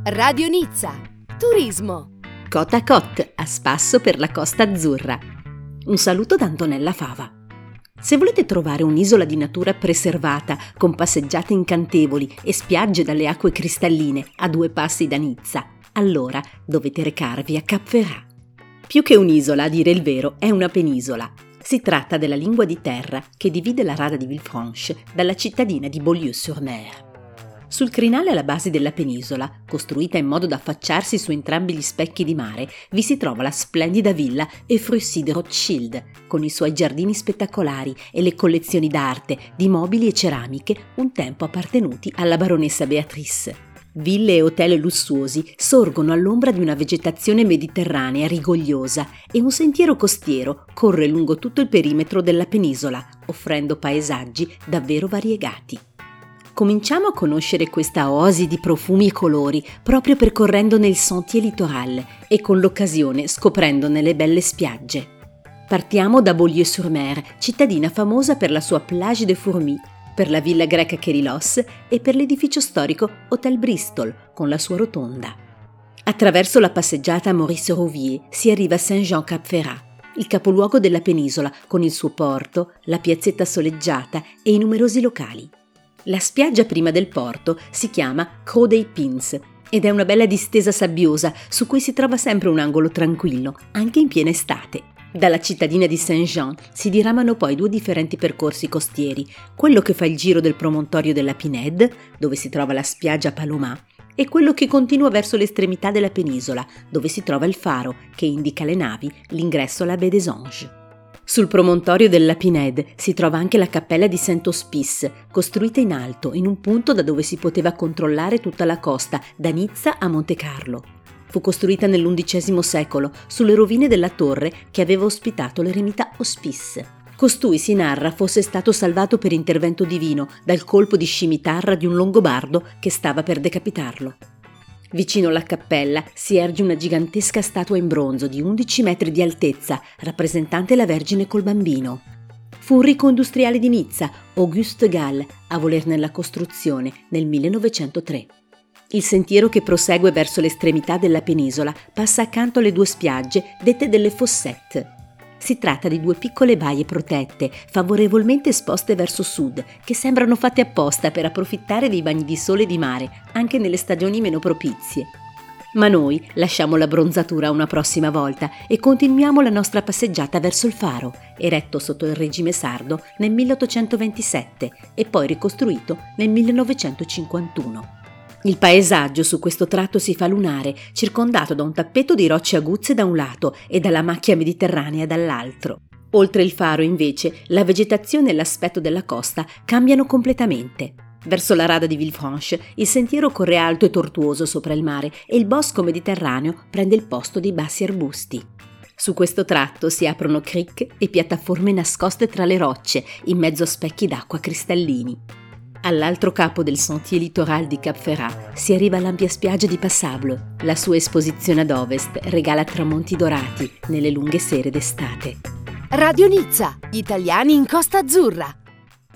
Radio Nizza. Turismo. Côte à côte, a spasso per la Costa Azzurra. Un saluto da Antonella Fava. Se volete trovare un'isola di natura preservata, con passeggiate incantevoli e spiagge dalle acque cristalline a 2 passi da Nizza, allora dovete recarvi a Cap Ferrat. Più che un'isola, a dire il vero, è una penisola. Si tratta della lingua di terra che divide la rada di Villefranche dalla cittadina di Beaulieu-sur-Mer. Sul crinale alla base della penisola, costruita in modo da affacciarsi su entrambi gli specchi di mare, vi si trova la splendida villa Efroussi de Rothschild, con i suoi giardini spettacolari e le collezioni d'arte, di mobili e ceramiche un tempo appartenuti alla baronessa Beatrice. Ville e hotel lussuosi sorgono all'ombra di una vegetazione mediterranea rigogliosa e un sentiero costiero corre lungo tutto il perimetro della penisola, offrendo paesaggi davvero variegati. Cominciamo a conoscere questa oasi di profumi e colori proprio percorrendo nel Sentier Littoral e con l'occasione scoprendone le belle spiagge. Partiamo da Beaulieu-sur-Mer, cittadina famosa per la sua Plage des Fourmis, per la villa greca Kerilos e per l'edificio storico Hotel Bristol con la sua rotonda. Attraverso la passeggiata Maurice Rouvier si arriva a Saint-Jean-Cap-Ferrat, il capoluogo della penisola con il suo porto, la piazzetta soleggiata e i numerosi locali. La spiaggia prima del porto si chiama Creux des Pins ed è una bella distesa sabbiosa su cui si trova sempre un angolo tranquillo, anche in piena estate. Dalla cittadina di Saint-Jean si diramano poi 2 differenti percorsi costieri, quello che fa il giro del promontorio della Pinède, dove si trova la spiaggia Paloma, e quello che continua verso l'estremità della penisola, dove si trova il faro che indica alle navi l'ingresso alla Baie des Anges. Sul promontorio della Pinède si trova anche la cappella di Saint-Hospice, costruita in alto, in un punto da dove si poteva controllare tutta la costa, da Nizza a Montecarlo. Fu costruita nell'XI secolo, sulle rovine della torre che aveva ospitato l'eremita Hospice. Costui si narra fosse stato salvato per intervento divino dal colpo di scimitarra di un longobardo che stava per decapitarlo. Vicino alla cappella si erge una gigantesca statua in bronzo di 11 metri di altezza, rappresentante la Vergine col bambino. Fu un ricco industriale di Nizza, Auguste Gall, a volerne la costruzione nel 1903. Il sentiero che prosegue verso l'estremità della penisola passa accanto alle 2 spiagge dette delle Fossettes. Si tratta di 2 piccole baie protette, favorevolmente esposte verso sud, che sembrano fatte apposta per approfittare dei bagni di sole e di mare, anche nelle stagioni meno propizie. Ma noi lasciamo la bronzatura una prossima volta e continuiamo la nostra passeggiata verso il faro, eretto sotto il regime sardo nel 1827 e poi ricostruito nel 1951. Il paesaggio su questo tratto si fa lunare, circondato da un tappeto di rocce aguzze da un lato e dalla macchia mediterranea dall'altro. Oltre il faro, invece, la vegetazione e l'aspetto della costa cambiano completamente. Verso la rada di Villefranche, il sentiero corre alto e tortuoso sopra il mare e il bosco mediterraneo prende il posto dei bassi arbusti. Su questo tratto si aprono crique e piattaforme nascoste tra le rocce, in mezzo a specchi d'acqua cristallini. All'altro capo del Sentier Littoral di Cap Ferrat si arriva all'ampia spiaggia di Passable. La sua esposizione ad ovest regala tramonti dorati nelle lunghe sere d'estate. Radio Nizza. Gli italiani in Costa Azzurra.